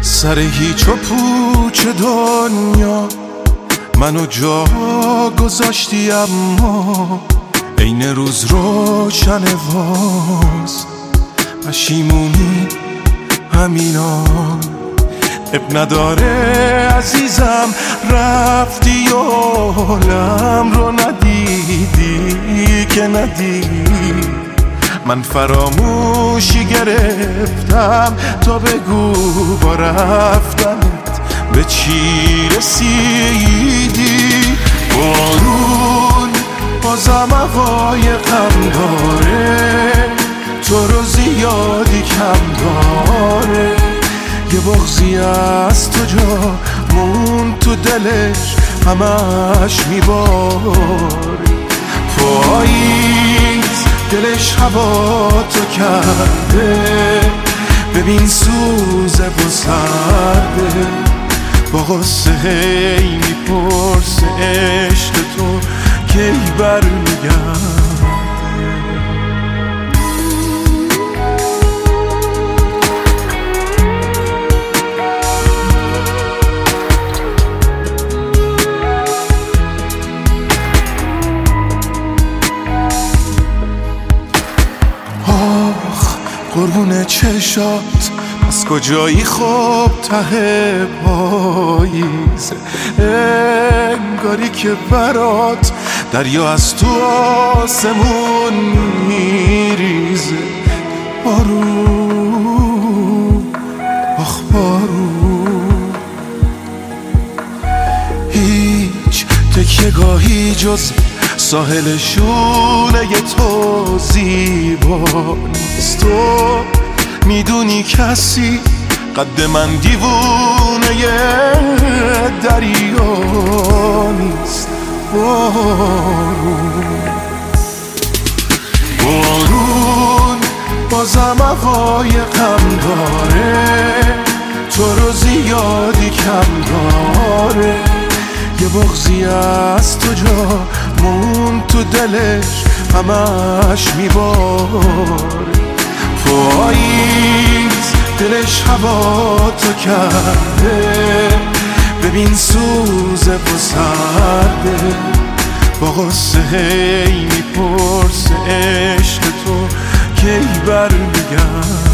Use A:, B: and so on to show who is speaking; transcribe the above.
A: سر هیچ و پوچ دنیا منو جا گذاشتی، اما عین روز روشن واز پشیمونی همینان. اب نداره عزیزم رفتی و حالم رو ندیدی که ندیدی. من فراموشی گرفتم تا بگو با رفتنت به چی رسیدی. بارون بازم عقایقم داره، تو رو زیادی کم داره. یه بغضی از تو جا مون تو دلش همش میباره. پاییز دلش هوا تو کرده، ببین سوزه و سرده. با غصه هی میپرسه عشق تو کی برمیگرده. قربون چشات از کجایی خوب ته پاییزه، انگاری که برات دریا از تو آسمون میریزه. بارون آخ بارون، هیچ تکیه‌گاهی جز ساحل شونه تو زیبا نیست. تو میدونی کسی قد من دیوونه دریا نیست. بارون بازم عقایقم داره، تو رو زیادی کم داره. یه بغضی از تو جا مون تو دلش همش میباره. پاییز دلش هوا تو کرده، ببین سوزه و سرده. با غصه هی میپرسه عشق تو کی برمیگرده.